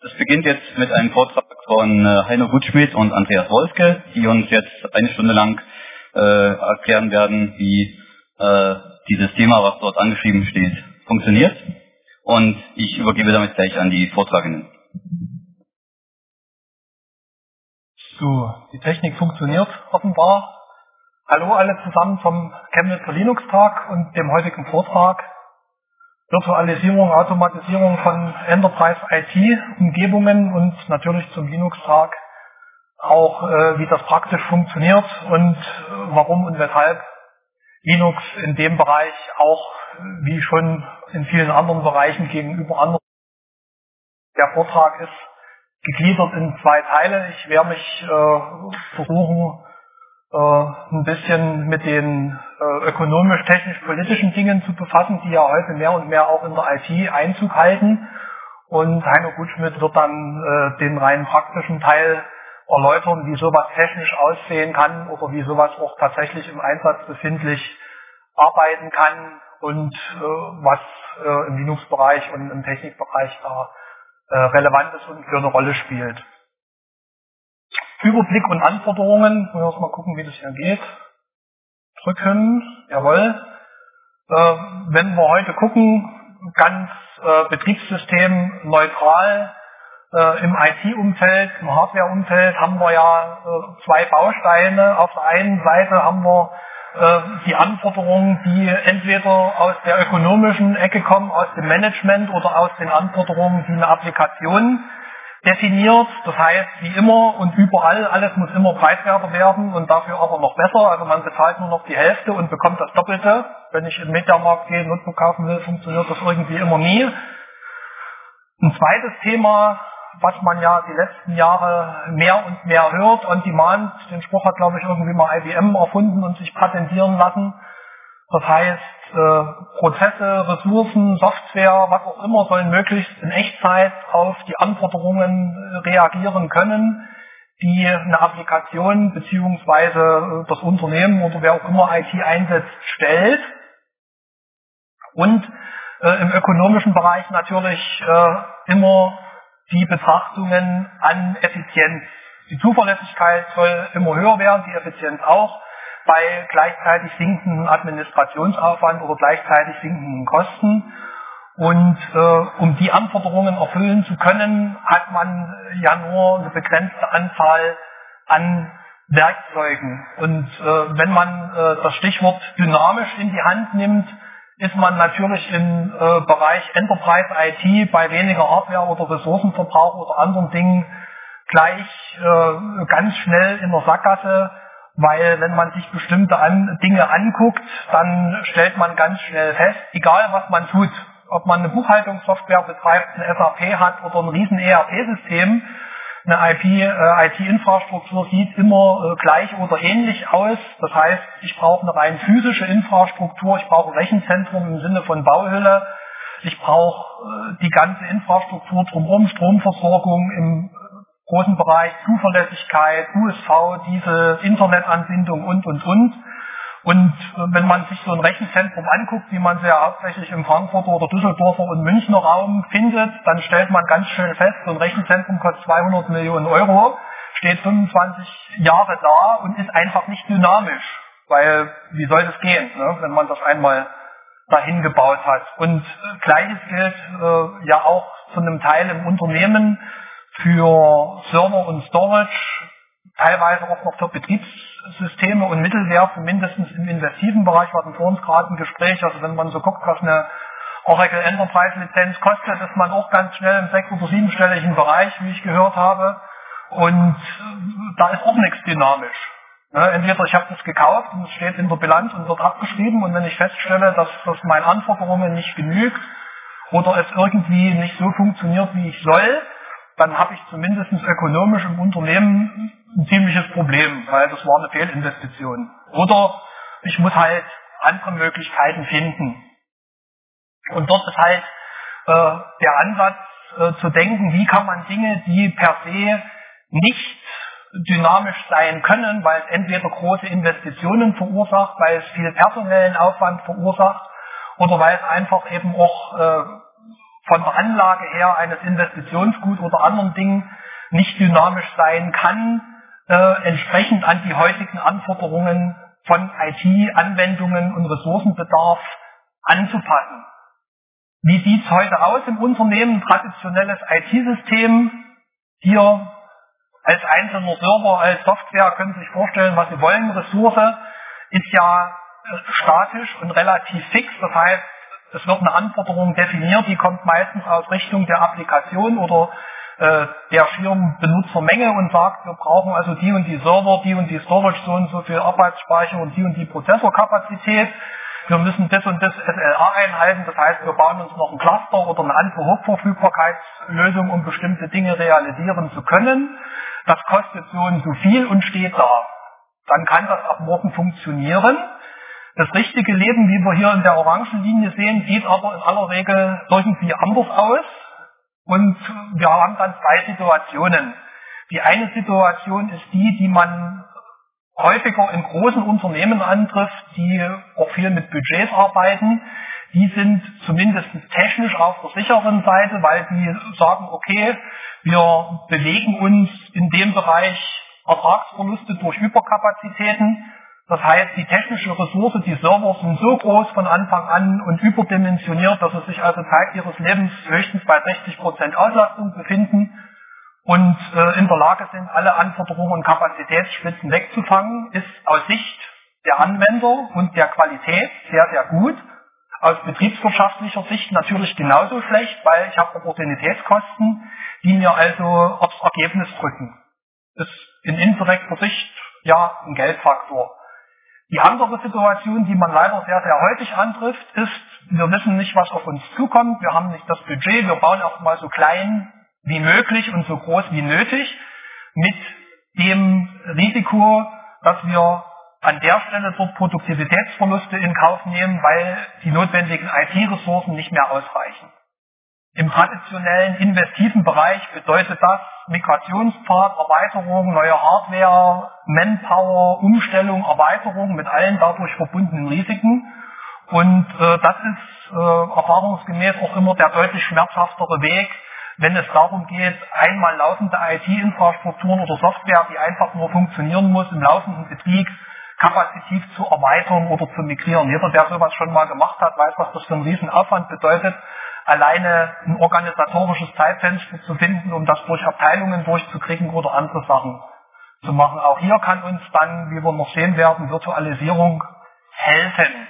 Es beginnt jetzt mit einem Vortrag von Heino Gutschmidt und Andreas Wolfke, die uns jetzt eine Stunde lang erklären werden, wie dieses Thema, was dort angeschrieben steht, funktioniert. Und ich übergebe damit gleich an die Vortragenden. So, die Technik funktioniert offenbar. Hallo alle zusammen vom Chemnitzer Linux-Tag und dem heutigen Vortrag Virtualisierung, Automatisierung von Enterprise IT-Umgebungen und natürlich zum Linux-Tag auch, wie das praktisch funktioniert und warum und weshalb Linux in dem Bereich auch, wie schon in vielen anderen Bereichen gegenüber anderen. Der Vortrag ist gegliedert in 2 Teile. Ich werde mich versuchen, ein bisschen mit den ökonomisch-technisch-politischen Dingen zu befassen, die ja heute mehr und mehr auch in der IT Einzug halten. Und Heino Gutschmidt wird dann den rein praktischen Teil erläutern, wie sowas technisch aussehen kann oder wie sowas auch tatsächlich im Einsatz befindlich arbeiten kann und was im Linux-Bereich und im Technikbereich da relevant ist und für eine Rolle spielt. Überblick und Anforderungen. Wir müssen mal gucken, wie das hier geht. Drücken. Jawohl. Wenn wir heute gucken, ganz Betriebssystem neutral im IT-Umfeld, im Hardware-Umfeld haben wir ja 2 Bausteine. Auf der einen Seite haben wir die Anforderungen, die entweder aus der ökonomischen Ecke kommen, aus dem Management oder aus den Anforderungen, die eine Applikation definiert. Das heißt, wie immer und überall, alles muss immer preiswerter werden und dafür aber noch besser. Also man bezahlt nur noch die Hälfte und bekommt das Doppelte. Wenn ich im Mediamarkt gehe, ein Notebook kaufen will, funktioniert das irgendwie immer nie. Ein zweites Thema, was man ja die letzten Jahre mehr und mehr hört, On Demand, den Spruch hat, glaube ich, irgendwie mal IBM erfunden und sich patentieren lassen. Das heißt, Prozesse, Ressourcen, Software, was auch immer, sollen möglichst in Echtzeit auf die Anforderungen reagieren können, die eine Applikation bzw. das Unternehmen oder wer auch immer IT einsetzt, stellt. Und im ökonomischen Bereich natürlich immer die Betrachtungen an Effizienz. Die Zuverlässigkeit soll immer höher werden, die Effizienz auch, bei gleichzeitig sinkendem Administrationsaufwand oder gleichzeitig sinkenden Kosten. Und um die Anforderungen erfüllen zu können, hat man ja nur eine begrenzte Anzahl an Werkzeugen. Und wenn man das Stichwort dynamisch in die Hand nimmt, ist man natürlich im Bereich Enterprise IT bei weniger Hardware oder Ressourcenverbrauch oder anderen Dingen gleich ganz schnell in der Sackgasse, weil wenn man sich bestimmte Dinge anguckt, dann stellt man ganz schnell fest, egal was man tut, ob man eine Buchhaltungssoftware betreibt, eine SAP hat oder ein riesen ERP-System, eine IT-Infrastruktur sieht immer gleich oder ähnlich aus. Das heißt, ich brauche eine rein physische Infrastruktur, ich brauche ein Rechenzentrum im Sinne von Bauhülle, ich brauche die ganze Infrastruktur drumherum, Stromversorgung im großen Bereich, Zuverlässigkeit, USV, Diesel, Internetanbindung und. Und wenn man sich so ein Rechenzentrum anguckt, wie man sie ja hauptsächlich im Frankfurter oder Düsseldorfer und Münchner Raum findet, dann stellt man ganz schnell fest, so ein Rechenzentrum kostet 200 Millionen Euro, steht 25 Jahre da und ist einfach nicht dynamisch. Weil, wie soll das gehen, ne, wenn man das einmal dahin gebaut hat? Und Gleiches gilt ja auch zu einem Teil im Unternehmen für Server und Storage, teilweise auch noch für Betriebssysteme und Mittelware, zumindest im investiven Bereich, war vor uns gerade ein Gespräch, also wenn man so guckt, was eine Oracle Enterprise Lizenz kostet, ist man auch ganz schnell im 6- oder 7-stelligen Bereich, wie ich gehört habe, und da ist auch nichts dynamisch. Entweder ich habe das gekauft und es steht in der Bilanz und wird abgeschrieben, und wenn ich feststelle, dass das meinen Anforderungen nicht genügt oder es irgendwie nicht so funktioniert, wie ich soll, dann habe ich zumindest ökonomisch im Unternehmen ein ziemliches Problem, weil das war eine Fehlinvestition. Oder ich muss halt andere Möglichkeiten finden. Und dort ist halt der Ansatz zu denken, wie kann man Dinge, die per se nicht dynamisch sein können, weil es entweder große Investitionen verursacht, weil es viel personellen Aufwand verursacht oder weil es einfach eben auch von der Anlage her eines Investitionsgut oder anderen Dingen nicht dynamisch sein kann, entsprechend an die heutigen Anforderungen von IT-Anwendungen und Ressourcenbedarf anzupassen. Wie sieht es heute aus im Unternehmen? Traditionelles IT-System, hier als einzelner Server, als Software, können Sie sich vorstellen, was Sie wollen. Ressource ist ja statisch und relativ fix, das heißt, es wird eine Anforderung definiert, die kommt meistens aus Richtung der Applikation oder der schieren Benutzermenge und sagt, wir brauchen also die und die Server, die und die Storage, so und so viel Arbeitsspeicher und die Prozessorkapazität. Wir müssen das und das SLA einhalten, das heißt, wir bauen uns noch ein Cluster oder eine andere Hochverfügbarkeitslösung, um bestimmte Dinge realisieren zu können. Das kostet so und so viel und steht da. Dann kann das ab morgen funktionieren. Das richtige Leben, wie wir hier in der orangen Linie sehen, sieht aber in aller Regel irgendwie anders aus. Und wir haben dann zwei Situationen. Die eine Situation ist die man häufiger in großen Unternehmen antrifft, die auch viel mit Budgets arbeiten. Die sind zumindest technisch auf der sicheren Seite, weil die sagen, okay, wir bewegen uns in dem Bereich Ertragsverluste durch Überkapazitäten. Das heißt, die technische Ressource, die Server sind so groß von Anfang an und überdimensioniert, dass sie sich also Zeit ihres Lebens höchstens bei 60% Auslastung befinden und in der Lage sind, alle Anforderungen und Kapazitätsspitzen wegzufangen, ist aus Sicht der Anwender und der Qualität sehr, sehr gut. Aus betriebswirtschaftlicher Sicht natürlich genauso schlecht, weil ich habe Opportunitätskosten, die mir also aufs Ergebnis drücken. Das ist in indirekter Sicht ja ein Geldfaktor. Die andere Situation, die man leider sehr, sehr häufig antrifft, ist, wir wissen nicht, was auf uns zukommt, wir haben nicht das Budget, wir bauen auch mal so klein wie möglich und so groß wie nötig, mit dem Risiko, dass wir an der Stelle dort Produktivitätsverluste in Kauf nehmen, weil die notwendigen IT-Ressourcen nicht mehr ausreichen. Im traditionellen investiven Bereich bedeutet das Migrationspfad, Erweiterung, neue Hardware, Manpower, Umstellung, Erweiterung mit allen dadurch verbundenen Risiken. Und das ist erfahrungsgemäß auch immer der deutlich schmerzhaftere Weg, wenn es darum geht, einmal laufende IT-Infrastrukturen oder Software, die einfach nur funktionieren muss, im laufenden Betrieb kapazitiv zu erweitern oder zu migrieren. Jeder, der sowas schon mal gemacht hat, weiß, was das für einen Riesenaufwand bedeutet, alleine ein organisatorisches Zeitfenster zu finden, um das durch Abteilungen durchzukriegen oder andere Sachen zu machen. Auch hier kann uns dann, wie wir noch sehen werden, Virtualisierung helfen.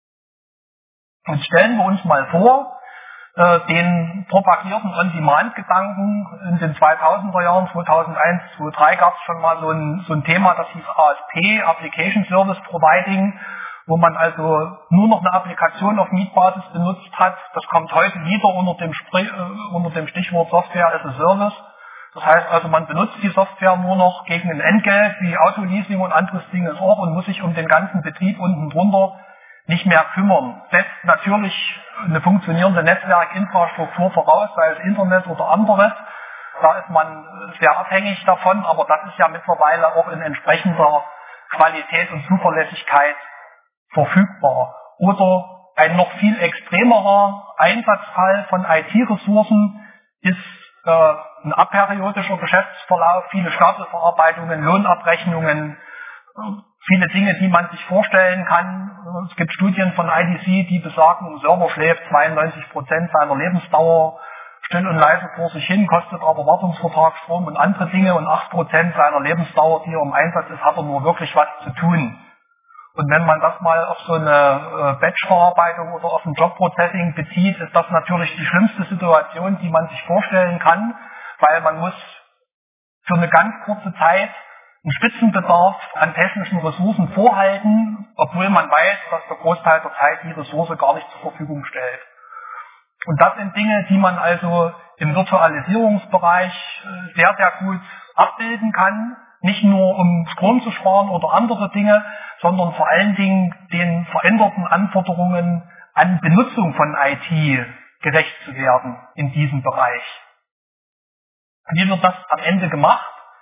Und stellen wir uns mal vor, den propagierten On-Demand-Gedanken in den 2000er Jahren, 2001, 2003 gab es schon mal so ein Thema, das hieß ASP, Application Service Providing, wo man also nur noch eine Applikation auf Mietbasis benutzt hat. Das kommt heute wieder unter dem Stichwort Software as a Service. Das heißt also, man benutzt die Software nur noch gegen ein Entgelt, wie Autoleasing und anderes Dinge auch, und muss sich um den ganzen Betrieb unten drunter nicht mehr kümmern. Setzt natürlich eine funktionierende Netzwerkinfrastruktur voraus, sei es Internet oder anderes. Da ist man sehr abhängig davon, aber das ist ja mittlerweile auch in entsprechender Qualität und Zuverlässigkeit verfügbar. Oder ein noch viel extremerer Einsatzfall von IT-Ressourcen ist ein aperiodischer Geschäftsverlauf, viele Stapelverarbeitungen, Lohnabrechnungen, viele Dinge, die man sich vorstellen kann. Es gibt Studien von IDC, die besagen, ein Server schläft 92% seiner Lebensdauer still und leise vor sich hin, kostet aber Wartungsvertrag, Strom und andere Dinge, und 8% seiner Lebensdauer, die er im Einsatz ist, hat er nur wirklich was zu tun. Und wenn man das mal auf so eine Batch-Verarbeitung oder auf ein Job-Processing bezieht, ist das natürlich die schlimmste Situation, die man sich vorstellen kann, weil man muss für eine ganz kurze Zeit einen Spitzenbedarf an technischen Ressourcen vorhalten, obwohl man weiß, dass der Großteil der Zeit die Ressource gar nicht zur Verfügung stellt. Und das sind Dinge, die man also im Virtualisierungsbereich sehr, sehr gut abbilden kann, nicht nur um Strom zu sparen oder andere Dinge, sondern vor allen Dingen den veränderten Anforderungen an Benutzung von IT gerecht zu werden in diesem Bereich. Wie wird das am Ende gemacht?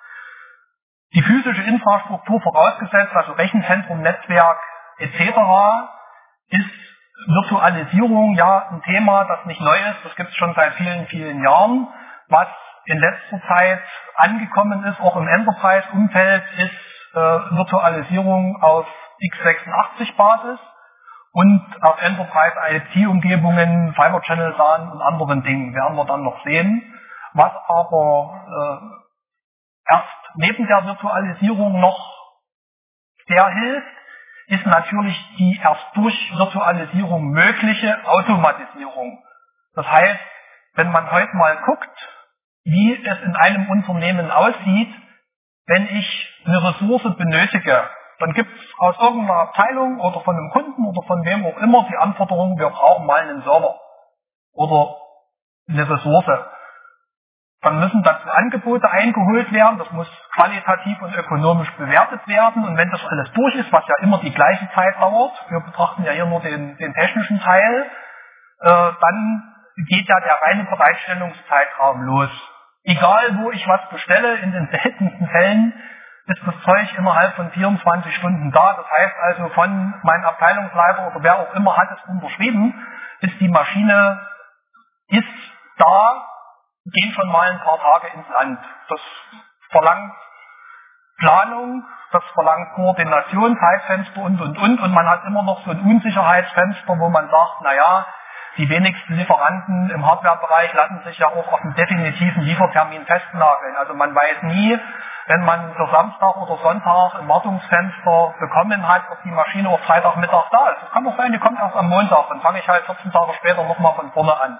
Die physische Infrastruktur vorausgesetzt, also Rechenzentrum, Netzwerk etc., ist Virtualisierung ja ein Thema, das nicht neu ist. Das gibt es schon seit vielen, vielen Jahren. Was in letzter Zeit angekommen ist, auch im Enterprise-Umfeld, ist Virtualisierung auf x86-Basis und auf Enterprise-IT-Umgebungen, Fiber Channel SAN und anderen Dingen werden wir dann noch sehen. Was aber erst neben der Virtualisierung noch sehr hilft, ist natürlich die erst durch Virtualisierung mögliche Automatisierung. Das heißt, wenn man heute mal guckt, wie es in einem Unternehmen aussieht, wenn ich eine Ressource benötige, dann gibt es aus irgendeiner Abteilung oder von einem Kunden oder von wem auch immer die Anforderung, wir brauchen mal einen Server oder eine Ressource. Dann müssen dazu Angebote eingeholt werden, das muss qualitativ und ökonomisch bewertet werden, und wenn das alles durch ist, was ja immer die gleiche Zeit dauert, wir betrachten ja hier nur den technischen Teil, dann geht ja der reine Bereitstellungszeitraum los. Egal wo ich was bestelle, in den seltensten Fällen ist das Zeug innerhalb von 24 Stunden da. Das heißt also, von meinem Abteilungsleiter oder wer auch immer hat es unterschrieben, ist die Maschine ist da, gehen schon mal ein paar Tage ins Land. Das verlangt Planung, das verlangt Koordination, Zeitfenster und man hat immer noch so ein Unsicherheitsfenster, wo man sagt, naja, die wenigsten Lieferanten im Hardwarebereich lassen sich ja auch auf einen definitiven Liefertermin festnageln. Also man weiß nie, wenn man für Samstag oder Sonntag ein Wartungsfenster bekommen hat, ob die Maschine auch Freitagmittag da ist. Das kann auch sein, die kommt erst am Montag, dann fange ich halt 14 Tage später nochmal von vorne an.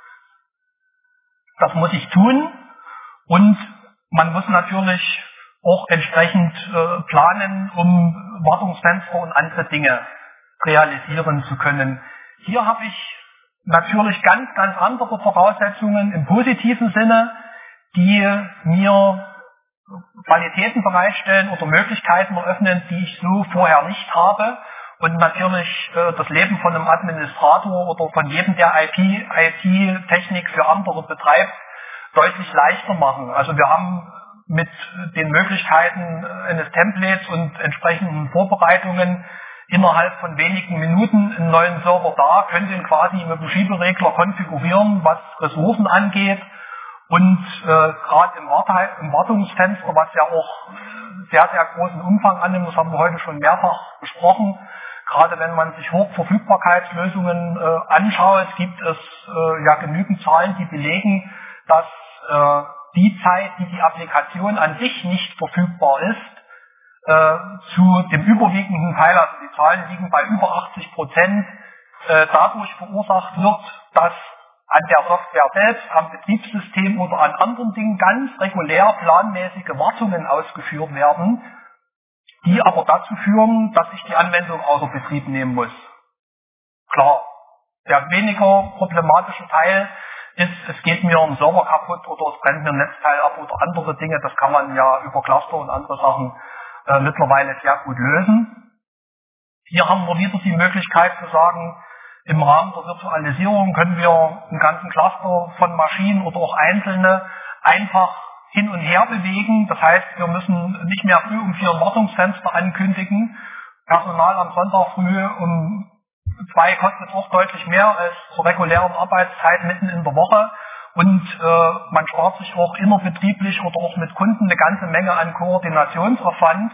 Das muss ich tun, und man muss natürlich auch entsprechend planen, um Wartungsfenster und andere Dinge realisieren zu können. Hier habe ich natürlich ganz, ganz andere Voraussetzungen im positiven Sinne, die mir Qualitäten bereitstellen oder Möglichkeiten eröffnen, die ich so vorher nicht habe, und natürlich das Leben von einem Administrator oder von jedem, der IT-Technik für andere betreibt, deutlich leichter machen. Also wir haben mit den Möglichkeiten eines Templates und entsprechenden Vorbereitungen innerhalb von wenigen Minuten einen neuen Server da, können den quasi mit dem Schieberegler konfigurieren, was Ressourcen angeht, und gerade im Wartungsfenster, was ja auch sehr, sehr großen Umfang annimmt, das haben wir heute schon mehrfach besprochen, gerade wenn man sich Hochverfügbarkeitslösungen anschaut, gibt es ja genügend Zahlen, die belegen, dass die Zeit, die die Applikation an sich nicht verfügbar ist, zu dem überwiegenden Teil, also die Zahlen liegen bei über 80%, dadurch verursacht wird, dass an der Software selbst, am Betriebssystem oder an anderen Dingen ganz regulär planmäßige Wartungen ausgeführt werden, die aber dazu führen, dass ich die Anwendung außer Betrieb nehmen muss. Klar, der weniger problematische Teil ist, es geht mir ein Server kaputt oder es brennt mir ein Netzteil ab oder andere Dinge, das kann man ja über Cluster und andere Sachen mittlerweile sehr gut lösen. Hier haben wir wieder die Möglichkeit zu sagen, im Rahmen der Virtualisierung können wir einen ganzen Cluster von Maschinen oder auch einzelne einfach hin und her bewegen. Das heißt, wir müssen nicht mehr früh um 4 ein Wartungsfenster ankündigen. Personal am Sonntag früh um 2 kostet auch deutlich mehr als zur regulären Arbeitszeit mitten in der Woche. Und man spart sich auch innerbetrieblich oder auch mit Kunden eine ganze Menge an Koordinationsaufwand,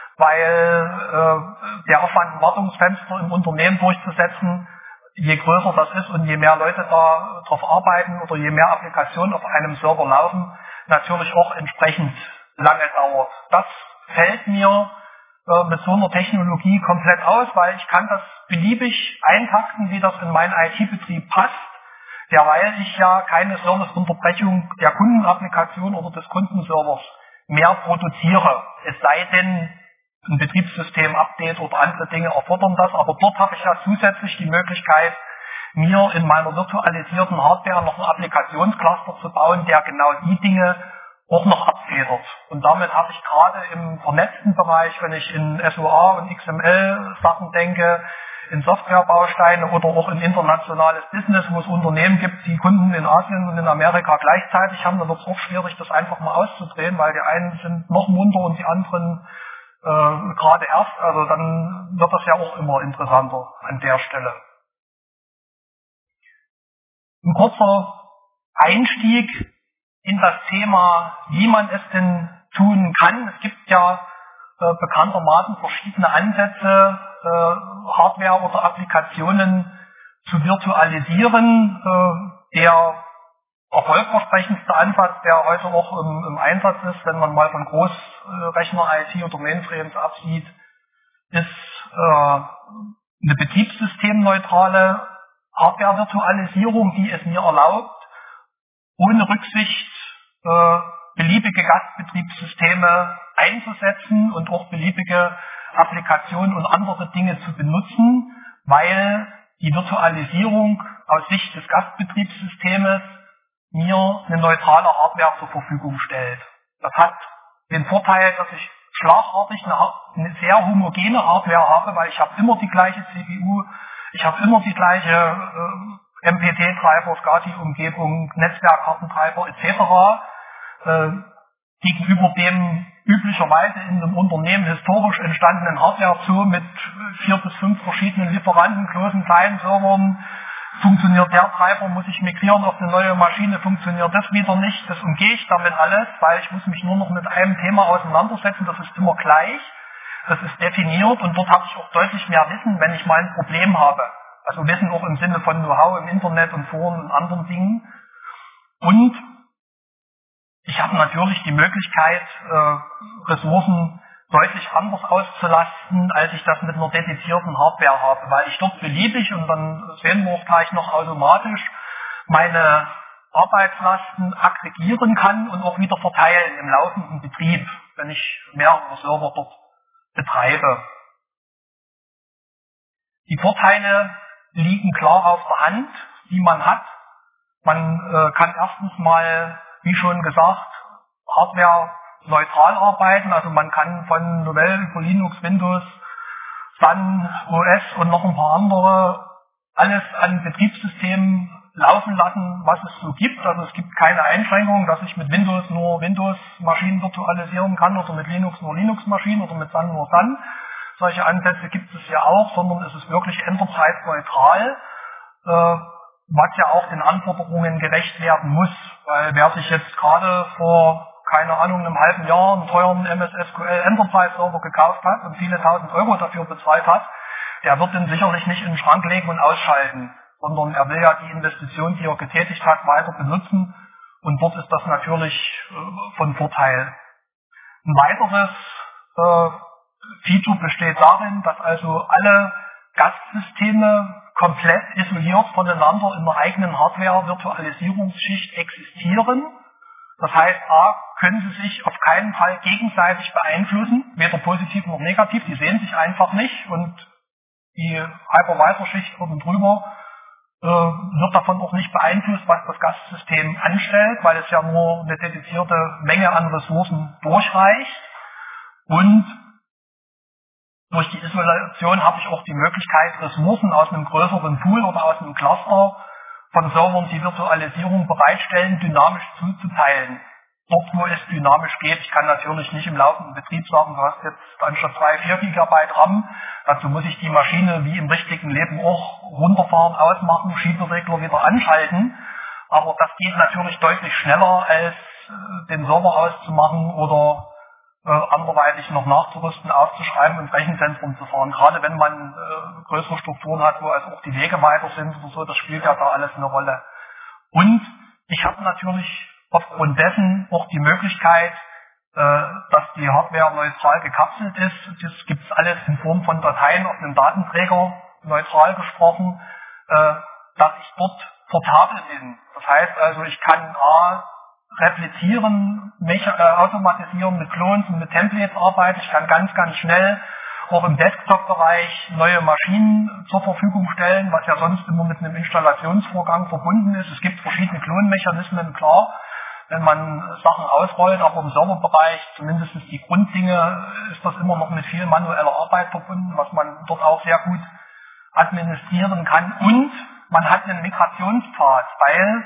weil der Aufwand, ein Wartungsfenster im Unternehmen durchzusetzen, je größer das ist und je mehr Leute da drauf arbeiten oder je mehr Applikationen auf einem Server laufen, natürlich auch entsprechend lange dauert. Das fällt mir mit so einer Technologie komplett aus, weil ich kann das beliebig eintakten, wie das in meinen IT-Betrieb passt, derweil ich ja keine Serviceunterbrechung der Kundenapplikation oder des Kundenservers mehr produziere. Es sei denn, ein Betriebssystem-Update oder andere Dinge erfordern das, aber dort habe ich ja zusätzlich die Möglichkeit, mir in meiner virtualisierten Hardware noch einen Applikationscluster zu bauen, der genau die Dinge auch noch abfedert. Und damit habe ich gerade im vernetzten Bereich, wenn ich in SOA und XML Sachen denke, in Softwarebausteine oder auch in internationales Business, wo es Unternehmen gibt, die Kunden in Asien und in Amerika gleichzeitig haben, dann wird es auch schwierig, das einfach mal auszudrehen, weil die einen sind noch munter und die anderen gerade erst, also dann wird das ja auch immer interessanter an der Stelle. Ein kurzer Einstieg in das Thema, wie man es denn tun kann. Es gibt ja bekanntermaßen verschiedene Ansätze, Hardware oder Applikationen zu virtualisieren. Der erfolgversprechendste Ansatz, der heute auch im Einsatz ist, wenn man mal von Großrechner-IT oder Mainframes absieht, ist eine betriebssystemneutrale Hardware-Virtualisierung, die es mir erlaubt, ohne Rücksicht beliebige Gastbetriebssysteme einzusetzen und auch beliebige Applikationen und andere Dinge zu benutzen, weil die Virtualisierung aus Sicht des Gastbetriebssystems mir eine neutrale Hardware zur Verfügung stellt. Das hat den Vorteil, dass ich schlagartig eine sehr homogene Hardware habe, weil ich habe immer die gleiche CPU, ich habe immer die gleiche MPT-Treiber, SCSI-Umgebung, Netzwerkkartentreiber etc. Gegenüber dem üblicherweise in einem Unternehmen historisch entstandenen Hardware-Zoo mit 4 bis 5 verschiedenen Lieferanten, großen, kleinen Servern. Funktioniert der Treiber, muss ich migrieren auf eine neue Maschine, funktioniert das wieder nicht. Das umgehe ich damit alles, weil ich muss mich nur noch mit einem Thema auseinandersetzen. Das ist immer gleich, das ist definiert und dort habe ich auch deutlich mehr Wissen, wenn ich mal ein Problem habe. Also Wissen auch im Sinne von Know-how im Internet und Foren und anderen Dingen. Und ich habe natürlich die Möglichkeit, Ressourcen deutlich anders auszulasten, als ich das mit einer dedizierten Hardware habe, weil ich dort beliebig, und dann sehen wir auch gleich noch automatisch, meine Arbeitslasten aggregieren kann und auch wieder verteilen im laufenden Betrieb, wenn ich mehrere Server dort betreibe. Die Vorteile liegen klar auf der Hand, die man hat. Man kann erstens mal, wie schon gesagt, Hardware neutral arbeiten, also man kann von Novell über Linux, Windows, Sun, OS und noch ein paar andere alles an Betriebssystemen laufen lassen, was es so gibt. Also es gibt keine Einschränkung, dass ich mit Windows nur Windows-Maschinen virtualisieren kann oder mit Linux nur Linux-Maschinen oder mit Sun nur Sun. Solche Ansätze gibt es ja auch, sondern es ist wirklich enterprise-neutral, was ja auch den Anforderungen gerecht werden muss. Weil wer sich jetzt gerade vor, keine Ahnung, einem halben Jahr einen teuren MS SQL Enterprise Server gekauft hat und viele tausend Euro dafür bezahlt hat, der wird den sicherlich nicht in den Schrank legen und ausschalten, sondern er will ja die Investition, die er getätigt hat, weiter benutzen, und dort ist das natürlich von Vorteil. Ein weiteres Feature besteht darin, dass also alle Gastsysteme komplett isoliert voneinander in der eigenen Hardware-Virtualisierungsschicht existieren. Das heißt, A, können sie sich auf keinen Fall gegenseitig beeinflussen, weder positiv noch negativ, die sehen sich einfach nicht, und die Hypervisor-Schicht oben drüber wird davon auch nicht beeinflusst, was das Gastsystem anstellt, weil es ja nur eine dedizierte Menge an Ressourcen durchreicht. Und durch die Isolation habe ich auch die Möglichkeit, Ressourcen aus einem größeren Pool oder aus einem Cluster von Servern, die Virtualisierung bereitstellen, dynamisch zuzuteilen. Dort, wo es dynamisch geht. Ich kann natürlich nicht im laufenden Betrieb sagen, du hast jetzt anstatt 2, 4 GB RAM. Dazu muss ich die Maschine wie im richtigen Leben auch runterfahren, ausmachen, Schieberegler wieder anschalten. Aber das geht natürlich deutlich schneller, als den Server auszumachen oder anderweitig noch nachzurüsten, aufzuschreiben und Rechenzentrum zu fahren. Gerade wenn man größere Strukturen hat, wo also auch die Wege weiter sind oder so, das spielt ja da alles eine Rolle. Und ich habe natürlich aufgrund dessen auch die Möglichkeit, dass die Hardware neutral gekapselt ist. Das gibt es alles in Form von Dateien auf einem Datenträger, neutral gesprochen, dass ich dort portabel bin. Das heißt also, ich kann replizieren, automatisieren, mit Clones und mit Templates arbeiten. Ich kann ganz, ganz schnell auch im Desktop-Bereich neue Maschinen zur Verfügung stellen, was ja sonst immer mit einem Installationsvorgang verbunden ist. Es gibt verschiedene Klonmechanismen, klar, wenn man Sachen ausrollt, aber im Serverbereich, zumindest die Grunddinge, ist das immer noch mit viel manueller Arbeit verbunden, was man dort auch sehr gut administrieren kann. Und man hat einen Migrationspfad, weil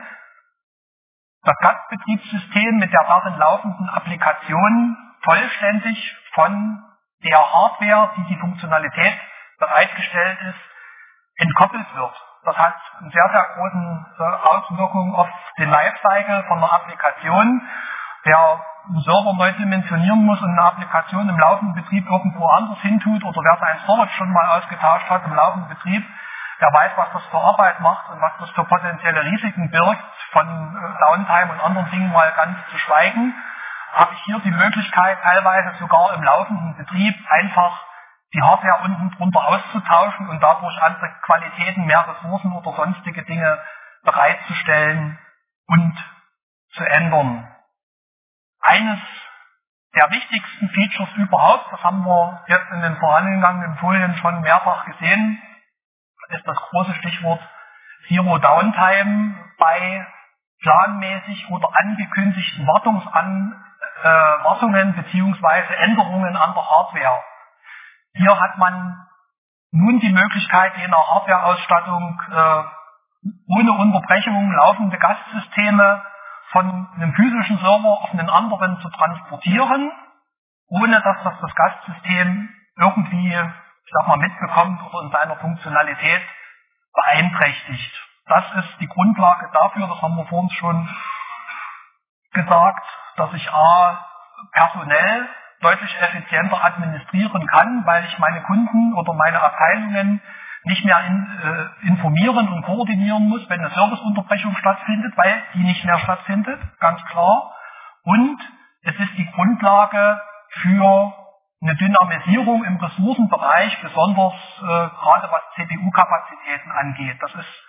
das Gastbetriebssystem mit der darin laufenden Applikation vollständig von der Hardware, die die Funktionalität bereitgestellt ist, entkoppelt wird. Das hat eine sehr, sehr großen Auswirkung auf den Lifecycle von einer Applikation. Wer einen Server neu dimensionieren muss und eine Applikation im laufenden Betrieb irgendwo anders hintut oder wer seinen Storage schon mal ausgetauscht hat im laufenden Betrieb, der weiß, was das für Arbeit macht und was das für potenzielle Risiken birgt, von Downtime und anderen Dingen mal ganz zu schweigen. Habe ich hier die Möglichkeit, teilweise sogar im laufenden Betrieb einfach die Hardware unten drunter auszutauschen und dadurch andere Qualitäten, mehr Ressourcen oder sonstige Dinge bereitzustellen und zu ändern. Eines der wichtigsten Features überhaupt, das haben wir jetzt in den vorangegangenen Folien schon mehrfach gesehen, ist das große Stichwort Zero Downtime bei planmäßig oder angekündigten Wartungen bzw. Änderungen an der Hardware. Hier hat man nun die Möglichkeit, je nach Hardwareausstattung ohne Unterbrechung laufende Gastsysteme von einem physischen Server auf einen anderen zu transportieren, ohne dass das Gastsystem irgendwie, ich sag mal, mitbekommt oder in seiner Funktionalität beeinträchtigt. Das ist die Grundlage dafür, das haben wir vorhin schon gesagt, dass ich personell deutlich effizienter administrieren kann, weil ich meine Kunden oder meine Abteilungen nicht mehr informieren und koordinieren muss, wenn eine Serviceunterbrechung stattfindet, weil die nicht mehr stattfindet, ganz klar. Und es ist die Grundlage für eine Dynamisierung im Ressourcenbereich, besonders gerade was CPU-Kapazitäten angeht. Das ist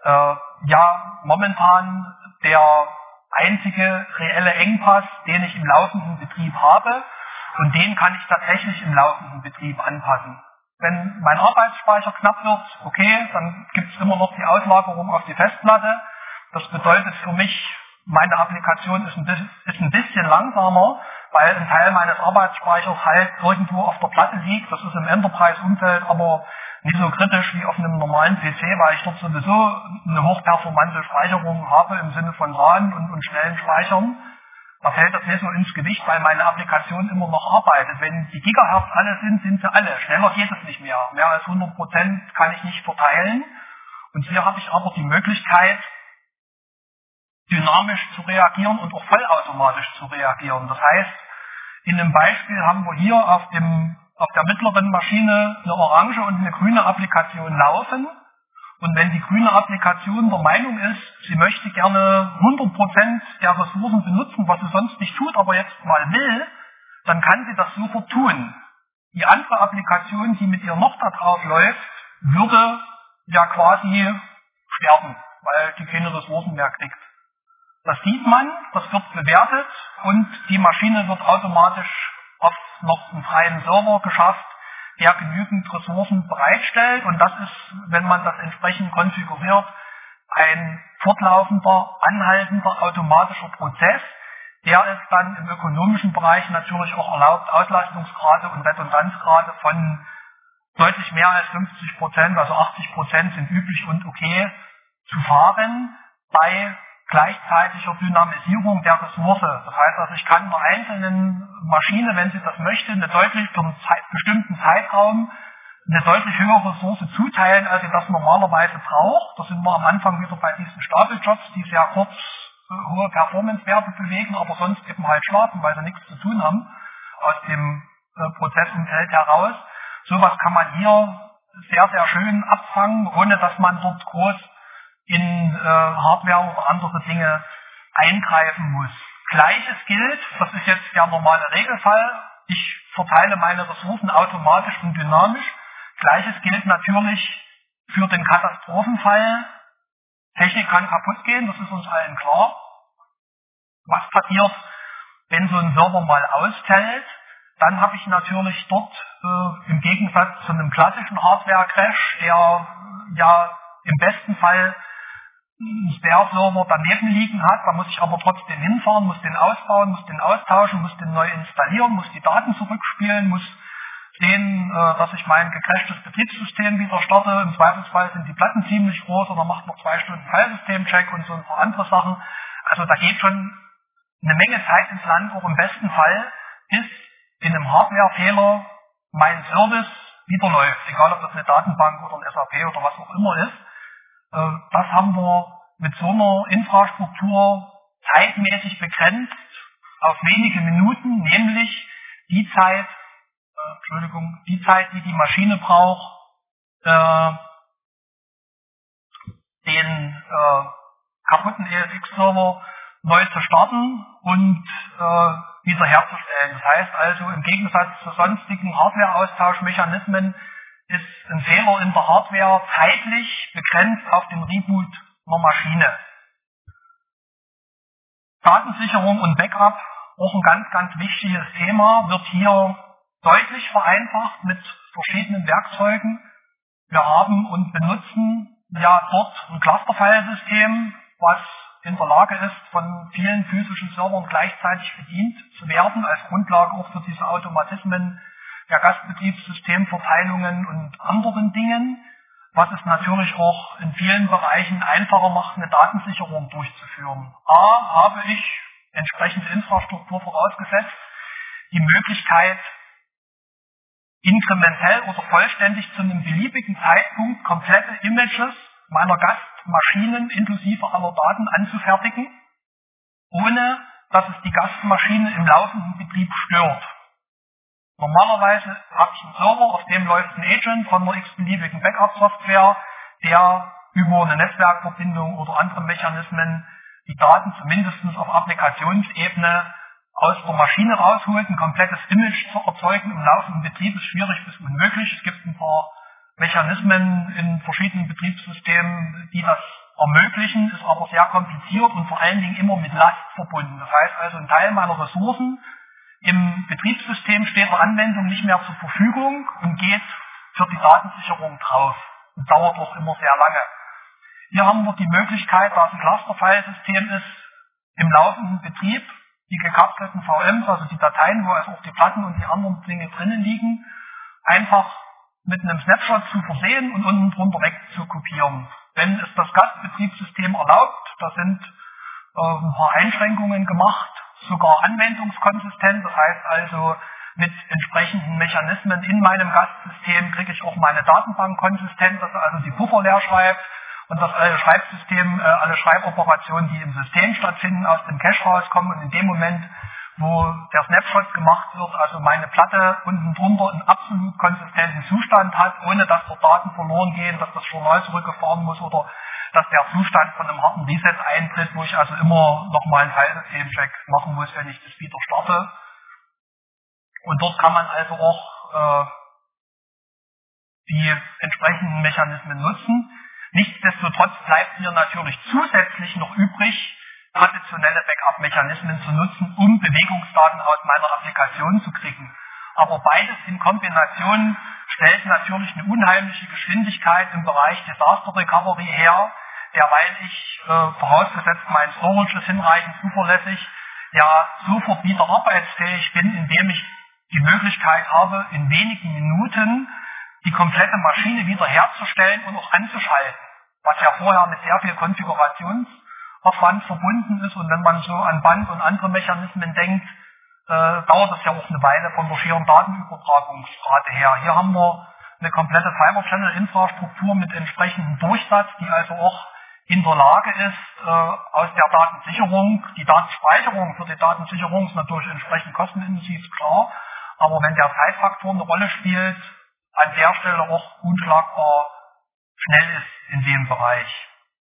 momentan der einzige reelle Engpass, den ich im laufenden Betrieb habe, und den kann ich tatsächlich im laufenden Betrieb anpassen. Wenn mein Arbeitsspeicher knapp wird, okay, dann gibt es immer noch die Auslagerung auf die Festplatte. Das bedeutet für mich, meine Applikation ist ein bisschen langsamer, weil ein Teil meines Arbeitsspeichers halt irgendwo auf der Platte liegt. Das ist im Enterprise-Umfeld aber nicht so kritisch wie auf einem normalen PC, weil ich dort sowieso eine hochperformante Speicherung habe im Sinne von RAN und schnellen Speichern. Da fällt das nicht so ins Gewicht, weil meine Applikation immer noch arbeitet. Wenn die Gigahertz alle sind, sind sie alle. Schneller geht es nicht mehr. Mehr als 100% kann ich nicht verteilen. Und hier habe ich aber die Möglichkeit, dynamisch zu reagieren und auch vollautomatisch zu reagieren. Das heißt, in einem Beispiel haben wir hier auf der mittleren Maschine eine orange und eine grüne Applikation laufen. Und wenn die grüne Applikation der Meinung ist, sie möchte gerne 100% der Ressourcen benutzen, was sie sonst nicht tut, aber jetzt mal will, dann kann sie das sofort tun. Die andere Applikation, die mit ihr noch da drauf läuft, würde ja quasi sterben, weil die keine Ressourcen mehr kriegt. Das sieht man, das wird bewertet und die Maschine wird automatisch auf noch einen freien Server geschafft, der genügend Ressourcen bereitstellt, und das ist, wenn man das entsprechend konfiguriert, ein fortlaufender, anhaltender, automatischer Prozess, der es dann im ökonomischen Bereich natürlich auch erlaubt, Auslastungsgrade und Redundanzgrade von deutlich mehr als 50%, also 80% sind üblich und okay, zu fahren bei gleichzeitiger Dynamisierung der Ressource. Das heißt also, ich kann einer einzelnen Maschine, wenn sie das möchte, für einen bestimmten Zeitraum eine deutlich höhere Ressource zuteilen, als sie das normalerweise braucht. Da sind wir am Anfang wieder bei diesen Stapeljobs, die sehr kurz hohe Performance-Werte bewegen, aber sonst eben halt schlafen, weil sie nichts zu tun haben aus dem Prozessumfeld heraus. Sowas kann man hier sehr, sehr schön abfangen, ohne dass man dort groß in Hardware oder andere Dinge eingreifen muss. Gleiches gilt, das ist jetzt der normale Regelfall, ich verteile meine Ressourcen automatisch und dynamisch. Gleiches gilt natürlich für den Katastrophenfall. Technik kann kaputt gehen, das ist uns allen klar. Was passiert, wenn so ein Server mal ausfällt? Dann habe ich natürlich dort im Gegensatz zu einem klassischen Hardware-Crash, der ja im besten Fall einen Spare-Server daneben liegen hat, da muss ich aber trotzdem hinfahren, muss den ausbauen, muss den austauschen, muss den neu installieren, muss die Daten zurückspielen, muss sehen, dass ich mein gecrashtes Betriebssystem wieder starte. Im Zweifelsfall sind die Platten ziemlich groß oder macht noch 2 Stunden Filesystem-Check und so ein paar andere Sachen. Also da geht schon eine Menge Zeit ins Land, auch im besten Fall, bis in einem Hardware-Fehler mein Service wieder läuft, egal ob das eine Datenbank oder ein SAP oder was auch immer ist. Das haben wir mit so einer Infrastruktur zeitmäßig begrenzt auf wenige Minuten, nämlich die Zeit, die die Maschine braucht, den kaputten ESX-Server neu zu starten und wiederherzustellen. Das heißt also, im Gegensatz zu sonstigen Hardware-Austauschmechanismen ist ein Fehler in der Hardware zeitlich begrenzt auf den Reboot einer Maschine. Datensicherung und Backup, auch ein ganz, ganz wichtiges Thema, wird hier deutlich vereinfacht mit verschiedenen Werkzeugen. Wir haben und benutzen ja dort ein Clusterfile-System, was in der Lage ist, von vielen physischen Servern gleichzeitig bedient zu werden, als Grundlage auch für diese Automatismen der Gastbetriebssystemverteilungen und anderen Dingen, was es natürlich auch in vielen Bereichen einfacher macht, eine Datensicherung durchzuführen. Habe ich entsprechende Infrastruktur vorausgesetzt, die Möglichkeit, inkrementell oder vollständig zu einem beliebigen Zeitpunkt komplette Images meiner Gastmaschinen inklusive aller Daten anzufertigen, ohne dass es die Gastmaschine im laufenden Betrieb stört. Normalerweise habe ich einen Server, auf dem läuft ein Agent von einer x-beliebigen Backup-Software, der über eine Netzwerkverbindung oder andere Mechanismen die Daten zumindest auf Applikationsebene aus der Maschine rausholt. Ein komplettes Image zu erzeugen im laufenden Betrieb ist schwierig bis unmöglich. Es gibt ein paar Mechanismen in verschiedenen Betriebssystemen, die das ermöglichen, ist aber sehr kompliziert und vor allen Dingen immer mit Last verbunden. Das heißt also, ein Teil meiner Ressourcen im Betriebssystem steht der Anwendung nicht mehr zur Verfügung und geht für die Datensicherung drauf. Und dauert auch immer sehr lange. Hier haben wir die Möglichkeit, da es ein Clusterfile-System ist, im laufenden Betrieb die gekapselten VMs, also die Dateien, wo also auch die Platten und die anderen Dinge drinnen liegen, einfach mit einem Snapshot zu versehen und unten drunter weg zu kopieren. Wenn es das Gastbetriebssystem erlaubt, da sind ein paar Einschränkungen gemacht, sogar anwendungskonsistent, das heißt also mit entsprechenden Mechanismen in meinem Gastsystem kriege ich auch meine Datenbank konsistent, dass also die Puffer leer schreibt und dass alle Schreiboperationen, die im System stattfinden, aus dem Cache rauskommen und in dem Moment, wo der Snapshot gemacht wird, also meine Platte unten drunter einen absolut konsistenten Zustand hat, ohne dass dort Daten verloren gehen, dass das Journal zurückgefahren muss oder dass der Zustand von einem harten Reset eintritt, wo ich also immer nochmal einen File-System-Check machen muss, wenn ich das wieder starte. Und dort kann man also auch die entsprechenden Mechanismen nutzen. Nichtsdestotrotz bleibt mir natürlich zusätzlich noch übrig, traditionelle Backup-Mechanismen zu nutzen, um Bewegungsdaten aus meiner Applikation zu kriegen. Aber beides in Kombination stellt natürlich eine unheimliche Geschwindigkeit im Bereich Disaster Recovery her, derweil ich, vorausgesetzt mein Storage ist hinreichend zuverlässig, ja sofort wieder arbeitsfähig bin, indem ich die Möglichkeit habe, in wenigen Minuten die komplette Maschine wiederherzustellen und auch anzuschalten, was ja vorher mit sehr viel Konfigurationsaufwand verbunden ist. Und wenn man so an Band und andere Mechanismen denkt, dauert es ja auch eine Weile von der schieren Datenübertragungsrate her. Hier haben wir eine komplette Fiber-Channel-Infrastruktur mit entsprechendem Durchsatz, die also auch in der Lage ist, aus der Datensicherung, die Datenspeicherung für die Datensicherung ist natürlich entsprechend kostenintensiv, klar, aber wenn der Zeitfaktor eine Rolle spielt, an der Stelle auch unschlagbar schnell ist in dem Bereich.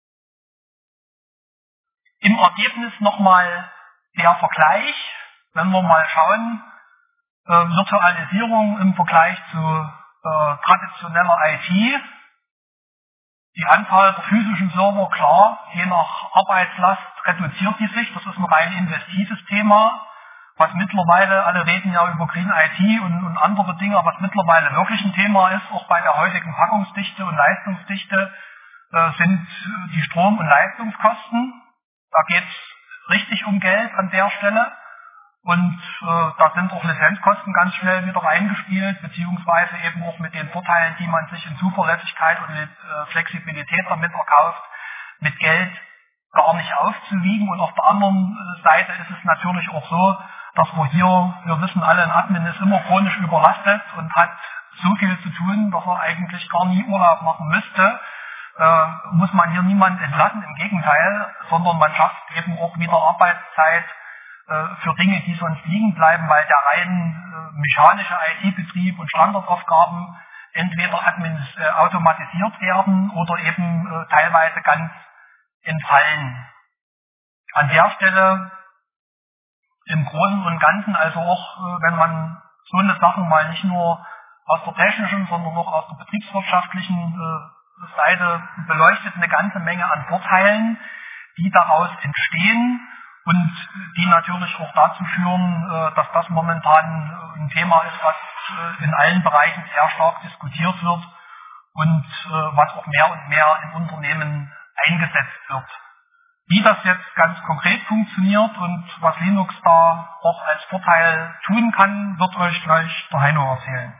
Im Ergebnis nochmal der Vergleich, wenn wir mal schauen, Virtualisierung im Vergleich zu traditioneller IT, die Anzahl der physischen Server, klar, je nach Arbeitslast reduziert die sich, das ist ein rein investives Thema, was mittlerweile, alle reden ja über Green IT und andere Dinge, was mittlerweile wirklich ein Thema ist, auch bei der heutigen Packungsdichte und Leistungsdichte, sind die Strom- und Leistungskosten. Da geht es richtig um Geld an der Stelle. Und da sind auch Lizenzkosten ganz schnell wieder reingespielt, beziehungsweise eben auch mit den Vorteilen, die man sich in Zuverlässigkeit und Flexibilität damit erkauft, mit Geld gar nicht aufzuwiegen. Und auf der anderen Seite ist es natürlich auch so, dass wir wissen alle, ein Admin ist immer chronisch überlastet und hat so viel zu tun, dass er eigentlich gar nie Urlaub machen müsste. muss man hier niemanden entlassen, im Gegenteil, sondern man schafft eben auch wieder Arbeitszeit für Dinge, die sonst liegen bleiben, weil der rein mechanische IT-Betrieb und Standardaufgaben entweder automatisiert werden oder eben teilweise ganz entfallen. An der Stelle im Großen und Ganzen, also auch wenn man so eine Sachen mal nicht nur aus der technischen, sondern auch aus der betriebswirtschaftlichen Seite beleuchtet, eine ganze Menge an Vorteilen, die daraus entstehen und die natürlich auch dazu führen, dass das momentan ein Thema ist, was in allen Bereichen sehr stark diskutiert wird und was auch mehr und mehr in Unternehmen eingesetzt wird. Wie das jetzt ganz konkret funktioniert und was Linux da auch als Vorteil tun kann, wird euch gleich der Heino erzählen.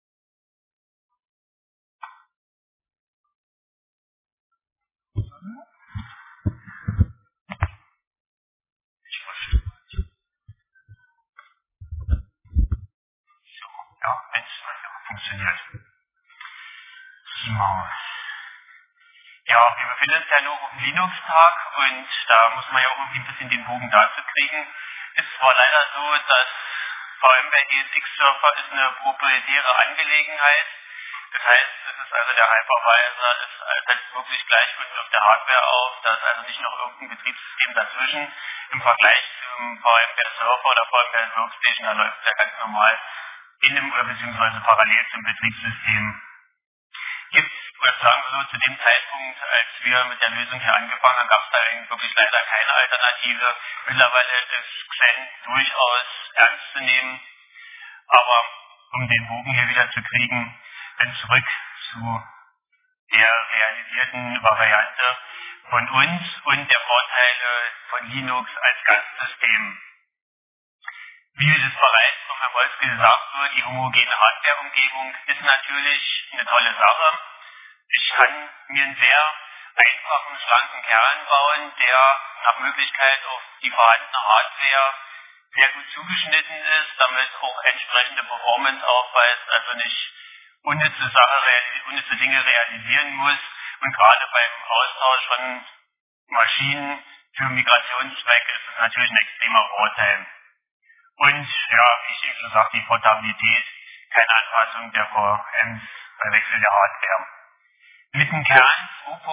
Ja, wenn es funktioniert. So. Ja, wir befinden uns ja noch auf dem Linux-Tag und da muss man ja auch irgendwie ein bisschen den Bogen dazu kriegen. Es war leider so, dass VMware ESX-Server ist eine proprietäre Angelegenheit. Das heißt, es ist also der Hypervisor, setzt wirklich gleich unten auf der Hardware auf, da ist also nicht noch irgendein Betriebssystem dazwischen. Im Vergleich zum VMware Server oder VMware Workstation, da läuft es ja ganz normal in einem oder beziehungsweise parallel zum Betriebssystem. Oder sagen wir so, zu dem Zeitpunkt, als wir mit der Lösung hier angefangen haben, gab es da eigentlich wirklich leider keine Alternative. Mittlerweile ist Xen durchaus ernst zu nehmen, aber um den Bogen hier wieder zu kriegen, dann zurück zu der realisierten Variante von uns und der Vorteile von Linux als Gastsystem. Wie es bereits von Herrn Wolski gesagt wird, die homogene Hardware-Umgebung ist natürlich eine tolle Sache. Ich kann mir einen sehr einfachen, schlanken Kern bauen, der nach Möglichkeit auf die vorhandene Hardware sehr gut zugeschnitten ist, damit auch entsprechende Performance aufweist, also nicht unnütze Dinge realisieren muss. Und gerade beim Austausch von Maschinen für Migrationszwecke ist es natürlich ein extremer Vorteil. Und ja, wie ich eben schon sagte, die Portabilität, keine Anpassung der VMs bei Wechsel der Hardware. Mit dem Kern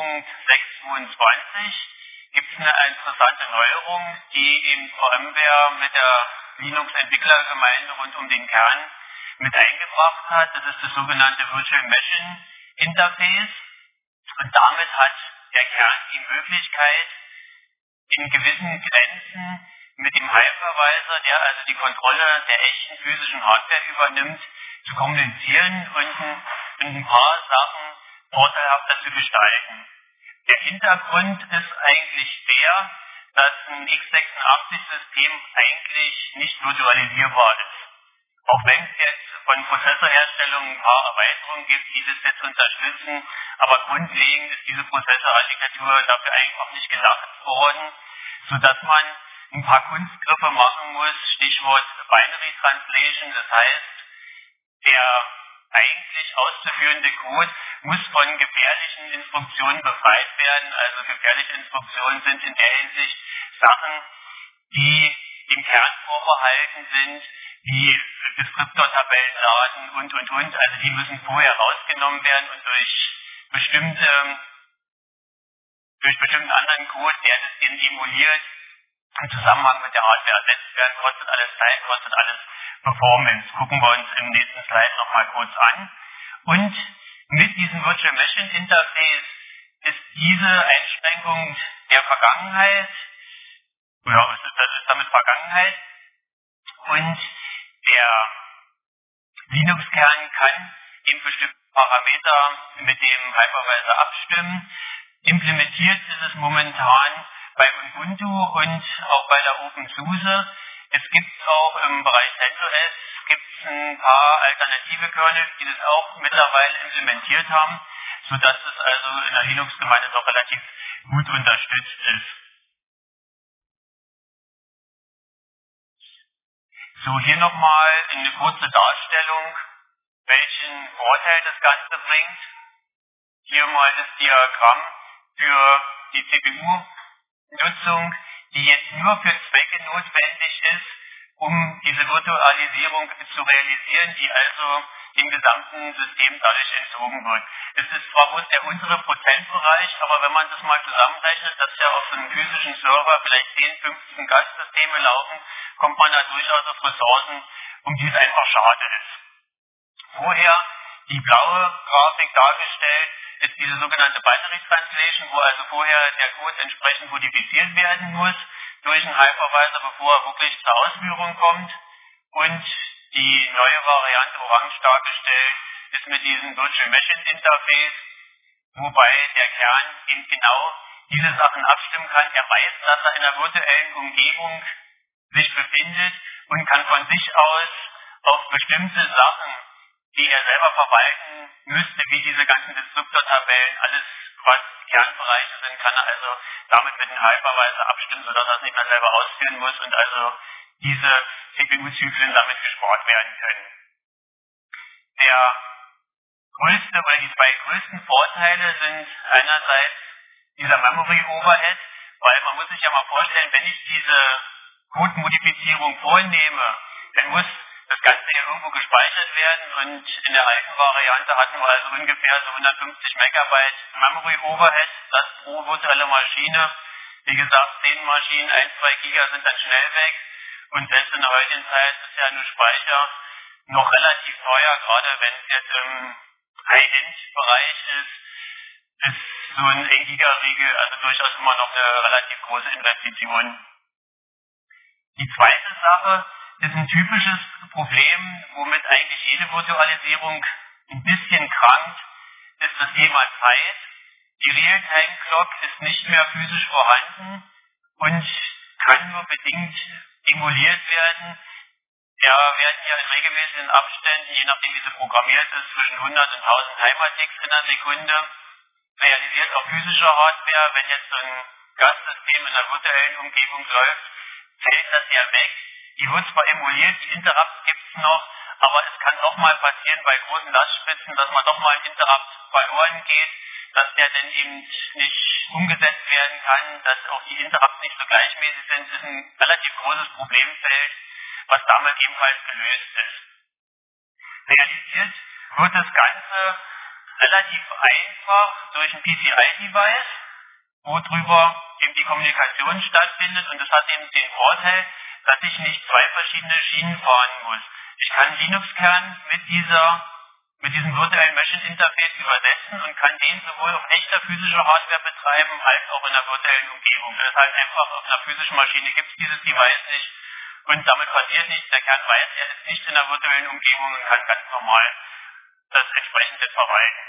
2.622 gibt es eine interessante Neuerung, die eben VMware mit der Linux-Entwicklergemeinde rund um den Kern mit eingebracht hat. Das ist das sogenannte Virtual Machine Interface. Und damit hat der Kern die Möglichkeit, in gewissen Grenzen mit dem Hypervisor, der also die Kontrolle der echten physischen Hardware übernimmt, zu kommunizieren und ein paar Sachen vorteilhafter zu gestalten. Der Hintergrund ist eigentlich der, dass ein x86-System eigentlich nicht virtualisierbar ist. Auch wenn es jetzt von Prozessorherstellungen ein paar Erweiterungen gibt, die das jetzt unterstützen, aber grundlegend ist diese Prozessorarchitektur dafür einfach nicht gedacht worden, sodass man ein paar Kunstgriffe machen muss, Stichwort Binary Translation, das heißt, der eigentlich auszuführende Code muss von gefährlichen Instruktionen befreit werden. Also gefährliche Instruktionen sind in der Hinsicht Sachen, die dem Kern vorbehalten sind, die Deskriptortabellen laden und. Also die müssen vorher rausgenommen werden und durch bestimmten anderen Code, der das eben emuliert, im Zusammenhang mit der Hardware ersetzt werden, kostet alles Zeit, kostet alles Performance. Gucken wir uns im nächsten Slide nochmal kurz an. Und mit diesem Virtual Machine Interface ist diese Einschränkung der Vergangenheit, das ist damit Vergangenheit, und der Linux-Kern kann eben bestimmte Parameter mit dem Hypervisor abstimmen. Implementiert ist es momentan bei Ubuntu und auch bei der OpenSUSE. Es gibt auch im Bereich CentOS ein paar alternative Kernel, die das auch mittlerweile implementiert haben, sodass es also in der Linux-Gemeinde doch relativ gut unterstützt ist. So, hier nochmal eine kurze Darstellung, welchen Vorteil das Ganze bringt. hier mal das Diagramm für die CPU-Nutzung, die jetzt nur für Zwecke notwendig ist, um diese Virtualisierung zu realisieren, die also dem gesamten System dadurch entzogen wird. Es ist zwar bloß der untere Prozentbereich, aber wenn man das mal zusammenrechnet, dass ja auf einem physischen Server vielleicht 10, 15 Gastsysteme laufen, kommt man da durchaus auf Ressourcen, um die es einfach schade ist. Vorher die blaue Grafik dargestellt ist diese sogenannte Binary Translation, wo also vorher der Code entsprechend modifiziert werden muss durch einen Hypervisor, bevor er wirklich zur Ausführung kommt. Und die neue Variante, orange dargestellt, ist mit diesem Virtual Machine Interface, wobei der Kern eben genau diese Sachen abstimmen kann. Er weiß, dass er in einer virtuellen Umgebung sich befindet und kann von sich aus auf bestimmte Sachen, die er selber verwalten müsste, wie diese ganzen Deskriptortabellen, alles was Kernbereiche sind, kann er also damit mit einem Hypervisor abstimmen, sodass er es nicht mehr selber ausführen muss und also diese CPU-Zyklen damit gespart werden können. Der größte oder die zwei größten Vorteile sind einerseits dieser Memory Overhead, weil man muss sich ja mal vorstellen, wenn ich diese Code-Modifizierung vornehme, dann muss das Ganze ja irgendwo gespeichert werden und in der alten Variante hatten wir also ungefähr so 150 Megabyte Memory Overhead, das pro virtuelle Maschine. Wie gesagt, 10 Maschinen, 1, 2 Giga sind dann schnell weg und selbst in der heutigen Zeit ist ja nur Speicher noch relativ teuer, gerade wenn es jetzt im High-End-Bereich ist so ein 1 Giga-Riegel also durchaus immer noch eine relativ große Investition. Die zweite Sache ist ein typisches Problem, womit eigentlich jede Virtualisierung ein bisschen krankt, ist das Thema Zeit. Die Realtime-Clock ist nicht mehr physisch vorhanden und kann nur bedingt emuliert werden. Ja, werden ja in regelmäßigen Abständen, je nachdem wie sie programmiert ist, zwischen 100 und 1000 Timer-Ticks in der Sekunde realisiert auf physischer Hardware. Wenn jetzt so ein Gastsystem in einer virtuellen Umgebung läuft, fällt das ja weg. Die wird zwar emuliert, die Interrupt gibt es noch, aber es kann doch mal passieren bei großen Lastspitzen, dass man doch mal ein Interrupt verloren geht, dass der dann eben nicht umgesetzt werden kann, dass auch die Interrupts nicht so gleichmäßig sind, ist ein relativ großes Problemfeld, was damit ebenfalls gelöst ist. Realisiert wird das Ganze relativ einfach durch ein PCI-Device, worüber eben die Kommunikation stattfindet, und das hat eben den Vorteil, dass ich nicht zwei verschiedene Schienen fahren muss. Ich kann Linux-Kern mit diesem virtuellen Machine Interface übersetzen und kann den sowohl auf echter physischer Hardware betreiben, als auch in einer virtuellen Umgebung. Das heißt einfach, auf einer physischen Maschine gibt es dieses Device nicht und damit passiert nichts. Der Kern weiß, er ist nicht in einer virtuellen Umgebung und kann ganz normal das entsprechende verwalten.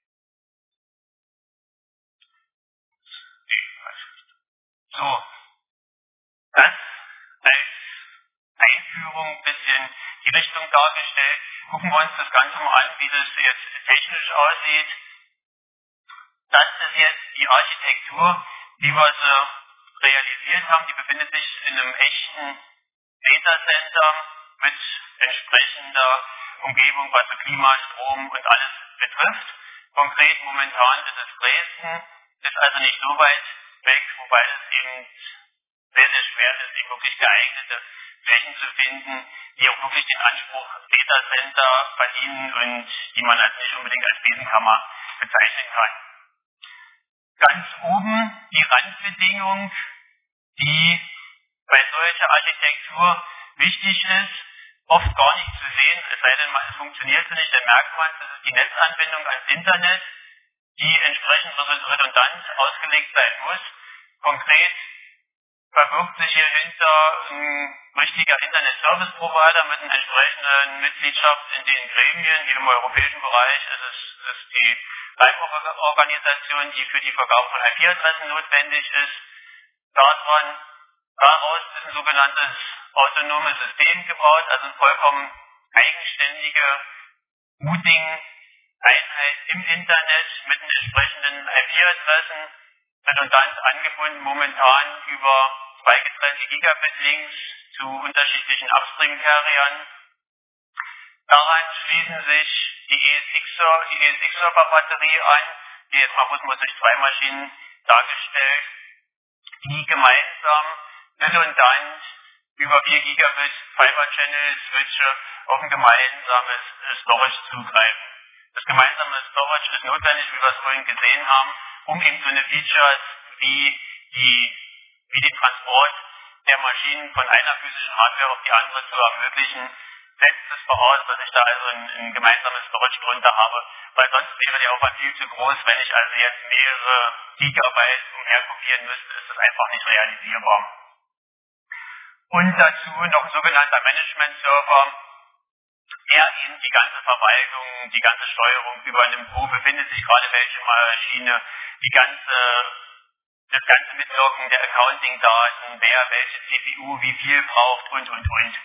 So, das als Einführung ein bisschen die Richtung dargestellt. Gucken wir uns das Ganze mal an, wie das jetzt technisch aussieht. Das ist jetzt die Architektur, wie wir sie realisiert haben. Die befindet sich in einem echten Datacenter mit entsprechender Umgebung, was so Klima, Strom und alles betrifft. Konkret momentan ist es Dresden, ist also nicht so weit weg, wobei es eben sehr, sehr schwer ist, eben wirklich geeignete Flächen zu finden, die auch wirklich den Anspruch Datacenter verdienen und die man halt nicht unbedingt als Besenkammer bezeichnen kann. Ganz oben die Randbedingung, die bei solcher Architektur wichtig ist, oft gar nicht zu sehen, es sei denn, es funktioniert nicht, dann merkt man, das ist die Netzanbindung ans Internet, die entsprechend redundant ausgelegt sein muss. Konkret verbirgt sich hier hinter ein richtiger Internet-Service-Provider mit einer entsprechenden Mitgliedschaft in den Gremien. Hier im europäischen Bereich ist es die Reichsorganisation, die für die Vergabe von IP-Adressen notwendig ist. Daraus ist ein sogenanntes autonomes System gebaut, also eine vollkommen eigenständige Routing-Einheit im Internet mit den entsprechenden IP-Adressen, redundant angebunden momentan über 2 getrennte Gigabit-Links zu unterschiedlichen Upstream-Carriern. Daran schließen sich die ESX-Server-Batterie an, Hier jetzt mal sich zwei Maschinen dargestellt, die gemeinsam redundant über 4 Gigabit Fiber Channel Switche auf ein gemeinsames Storage zugreifen. Das gemeinsame Storage ist notwendig, wie wir es vorhin gesehen haben, um eben so eine Features wie den Transport der Maschinen von einer physischen Hardware auf die andere zu ermöglichen. Setzt es voraus, dass ich da also ein gemeinsames Storage drunter habe, weil sonst wäre der Aufwand viel zu groß. Wenn ich also jetzt mehrere Gigabyte umherkopieren müsste, ist das einfach nicht realisierbar. Und dazu noch ein sogenannter Management-Server, der eben die ganze Verwaltung, die ganze Steuerung übernimmt. Wo befindet sich gerade welche Maschine, das ganze Mitloggen der Accounting-Daten, wer welche CPU wie viel braucht und.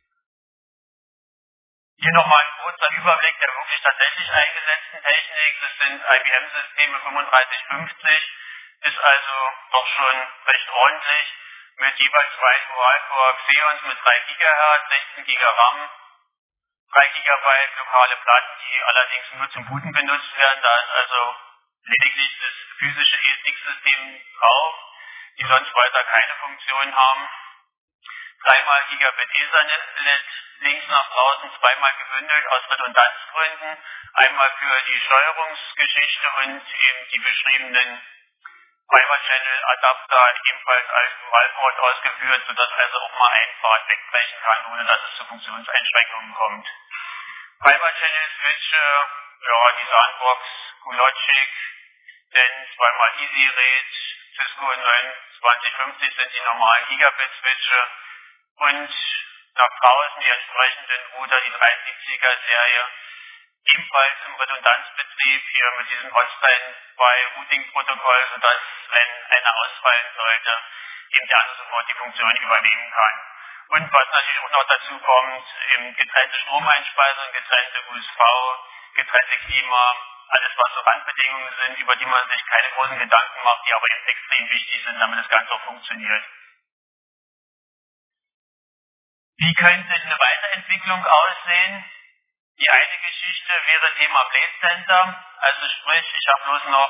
Hier nochmal ein kurzer Überblick der wirklich tatsächlich eingesetzten Technik. Das sind IBM-Systeme 3550, ist also doch schon recht ordentlich, mit jeweils 2 Dual-Core Xeons mit 3 GHz, 16 GB RAM, 3 GB lokale Platten, die allerdings nur zum Booten benutzt werden. Da ist also lediglich das physische ESX-System drauf, die sonst weiter keine Funktion haben. 3x Gigabit Ethernet links nach draußen, zweimal gebündelt aus Redundanzgründen, einmal für die Steuerungsgeschichte und eben die beschriebenen Fiber Channel Adapter ebenfalls als Dual-Port ausgeführt, sodass also auch mal ein Pfad wegbrechen kann, ohne dass es zu Funktionseinschränkungen kommt. Fiber Channel Switche, ja, die Sandbox, QLogic, denn 2x EasyRate, Cisco 2950 sind die normalen Gigabit Switche und nach draußen die entsprechenden Router, die 370er Serie, ebenfalls im Redundanzbetrieb hier mit diesem Hotline-by-Routing-Protokoll, sodass, wenn einer ausfallen sollte, eben der andere sofort die Funktion übernehmen kann. Und was natürlich auch noch dazu kommt, eben getrennte Stromeinspeisung, getrennte USV, getrennte Klima, alles was so Randbedingungen sind, über die man sich keine großen Gedanken macht, die aber eben extrem wichtig sind, damit das Ganze auch funktioniert. Wie könnte eine Weiterentwicklung aussehen? Die eine Geschichte wäre Thema Blade Center, also sprich, ich habe bloß noch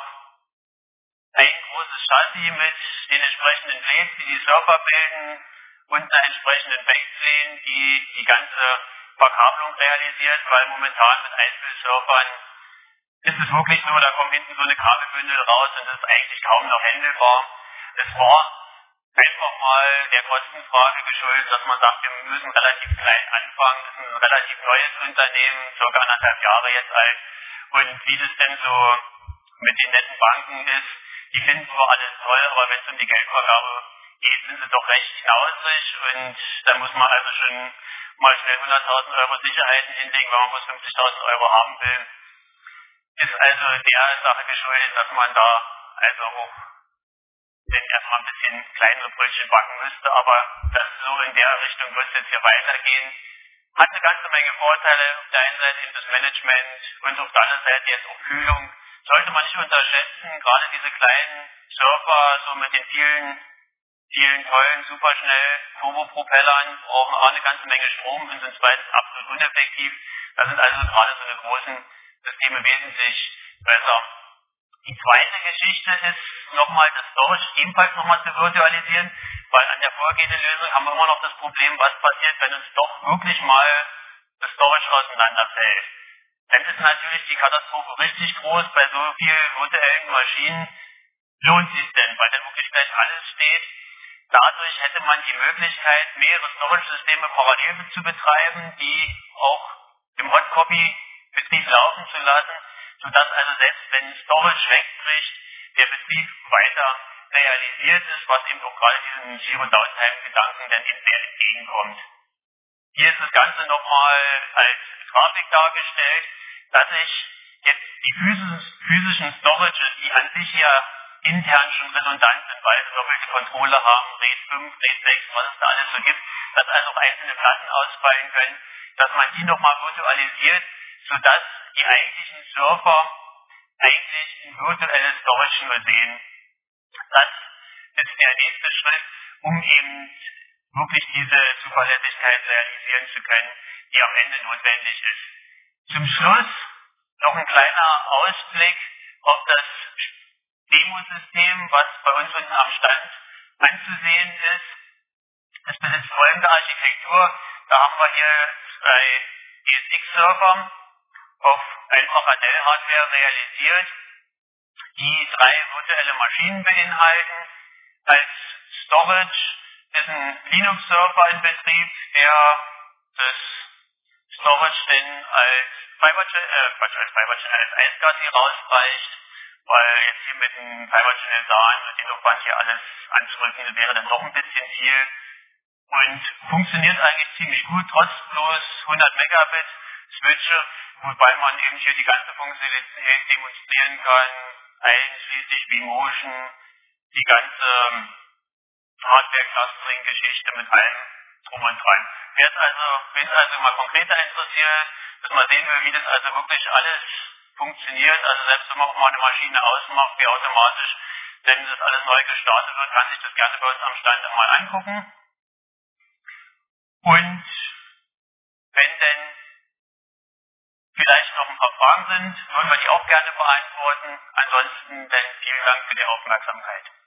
ein großes Chassis mit den entsprechenden Blades, die die Server bilden und einer entsprechenden Backplane, die die ganze Verkabelung realisiert, weil momentan mit Einzelservern ist es wirklich so, da kommen hinten so eine Kabelbündel raus und das ist eigentlich kaum noch handelbar. Es war einfach mal der Kostenfrage geschuldet, dass man sagt, wir müssen relativ klein anfangen. Das ist ein relativ neues Unternehmen, circa 1,5 Jahre jetzt alt. Und wie das denn so mit den netten Banken ist, die finden zwar alles toll, aber wenn es um die Geldvergabe geht, sind sie doch recht knausrig. Und da muss man also schon mal schnell 100.000 Euro Sicherheiten hinlegen, wenn man bloß 50.000 Euro haben will. Ist also der Sache geschuldet, dass man da also auch erstmal ein bisschen kleinere Brötchen backen müsste, aber das so in der Richtung wird es jetzt hier weitergehen. Hat eine ganze Menge Vorteile, auf der einen Seite eben das Management und auf der anderen Seite jetzt auch Kühlung. Sollte man nicht unterschätzen, gerade diese kleinen Surfer, so mit den vielen tollen, superschnell Turbopropellern, brauchen auch eine ganze Menge Strom und sind zweitens absolut uneffektiv. Da sind also gerade so eine großen Systeme wesentlich besser. Die zweite Geschichte ist nochmal das Storage ebenfalls nochmal zu virtualisieren, weil an der vorgehenden Lösung haben wir immer noch das Problem, was passiert, wenn uns doch wirklich mal das Storage auseinanderfällt. Dann ist natürlich die Katastrophe richtig groß, bei so vielen virtuellen Maschinen lohnt sich denn, weil dann wirklich gleich alles steht. Dadurch hätte man die Möglichkeit, mehrere Storage-Systeme parallel zu betreiben, die auch im Hot-Copy-Betrieb laufen zu lassen, sodass also selbst wenn Storage wegbricht, der Betrieb weiter realisiert ist, was eben auch gerade diesem Zero-Downtime-Gedanken dann eben sehr entgegenkommt. Hier ist das Ganze nochmal als Grafik dargestellt, dass ich jetzt die physischen Storages, die an sich ja intern schon redundant sind, weil sie doppelte Controller haben, RAID 5, RAID 6, was es da alles so gibt, dass also auch einzelne Platten ausfallen können, dass man die nochmal virtualisiert, sodass die eigentlichen Server eigentlich ein virtuelles Storage nur sehen. Das ist der nächste Schritt, um eben wirklich diese Zuverlässigkeit realisieren zu können, die am Ende notwendig ist. Zum Schluss noch ein kleiner Ausblick, auf das Demosystem, was bei uns unten am Stand anzusehen ist. Es besitzt folgende Architektur. Da haben wir hier zwei ESX-Server auf einfacher Dell-Hardware realisiert, die 3 virtuelle Maschinen beinhalten. Als Storage ist ein Linux-Server in Betrieb, der das Storage denn als Fiber-Channel rausreicht, weil jetzt hier mit dem Fiber-Channel SAN und den Luftband hier alles anzudrücken, wäre dann doch ein bisschen viel. Und funktioniert eigentlich ziemlich gut, trotz bloß 100 Megabit Switche, wobei man eben hier die ganze Funktionalität demonstrieren kann, einschließlich vMotion, die ganze Hardware-Clustering-Geschichte mit allem drum und dran. Wen es also mal konkreter interessiert, dass man sehen will, wie das also wirklich alles funktioniert, also selbst wenn man auch mal eine Maschine ausmacht, wie automatisch, wenn das alles neu gestartet wird, kann sich das gerne bei uns am Stand einmal angucken. Und wenn denn vielleicht noch ein paar Fragen sind, würden wir die auch gerne beantworten. Ansonsten dann vielen Dank für die Aufmerksamkeit.